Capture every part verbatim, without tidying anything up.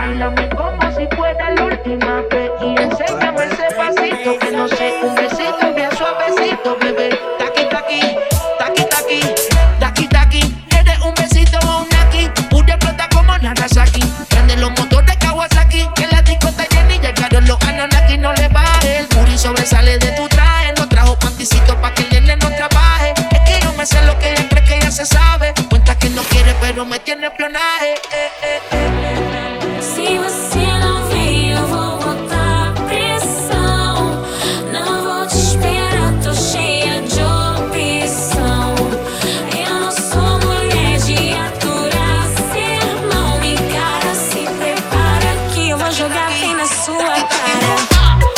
Báilame como si fuera la última vez y enséñame ese pasito que no sé, un besito bien suavecito, bebé. Taqui, taqui, taqui, taqui, taqui, taqui. Eres un besito o un aquí, una explota como Nagasaki. Prende los motores Kawasaki, que la disco está llena y llegaron los Anunnaki. No le baje, el booty sobresale de tu traje. No trajo panticito pa' que el nene no trabaje. Es que yo me sé lo que ella cree que ya se sabe. Cuenta que no quiere pero me tiene espionaje. Eh, eh, eh. Se você não vir, eu vou botar pressão. Não vou te esperar, tô cheia de opção. Eu não sou mulher de aturar sermão. Me encara, se prepara que eu vou jogar bem na sua cara.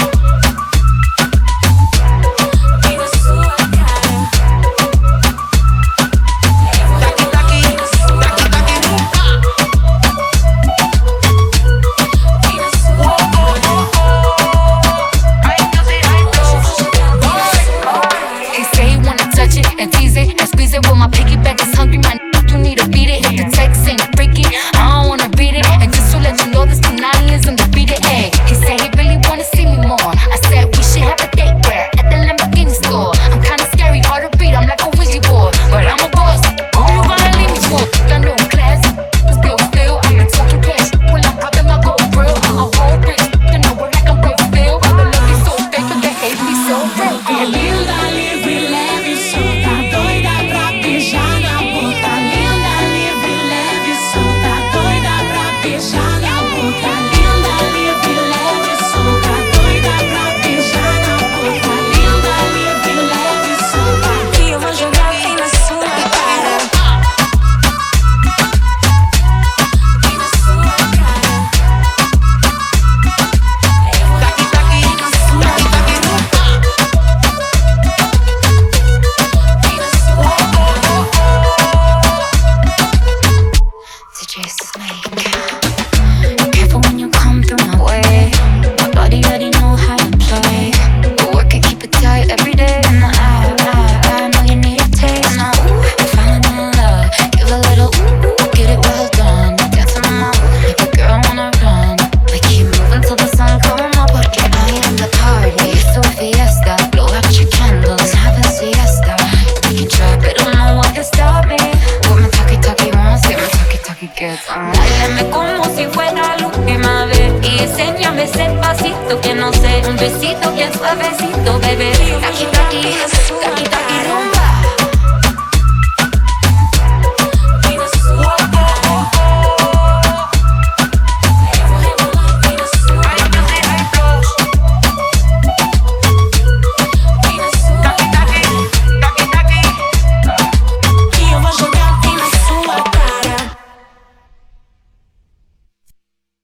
Báilame como si fuera la última vez y enséñame ese pasito que no sé, un besito bien suavecito, bebé.